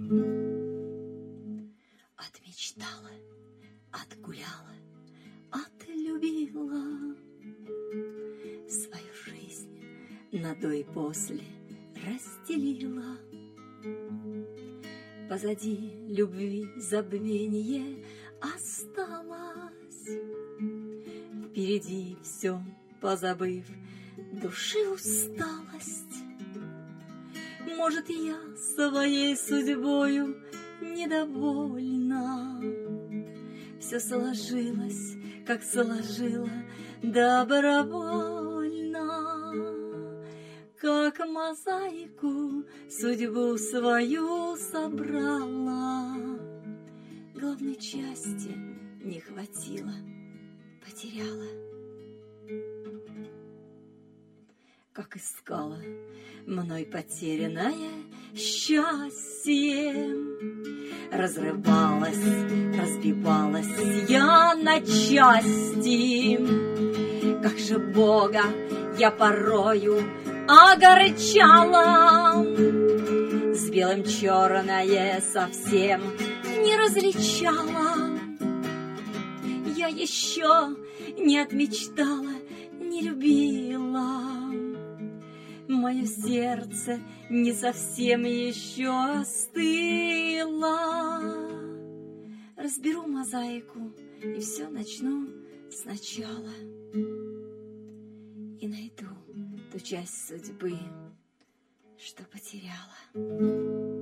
Отмечтала, отгуляла, отлюбила, свою жизнь на до и после разделила. Позади любви забвенье осталось, впереди все позабыв, души усталость. Может, я своей судьбою недовольна, все сложилось, как сложила добровольно, как мозаику судьбу свою собрала. Главной части не хватило, потеряла. Как искала мной потерянное счастье, разрывалась, разбивалась я на части. Как же Бога я порою огорчала, с белым черное совсем не различала. Я еще не отмечтала, не любила, мое сердце не совсем еще остыло. Разберу мозаику и все начну сначала, и найду ту часть судьбы, что потеряла.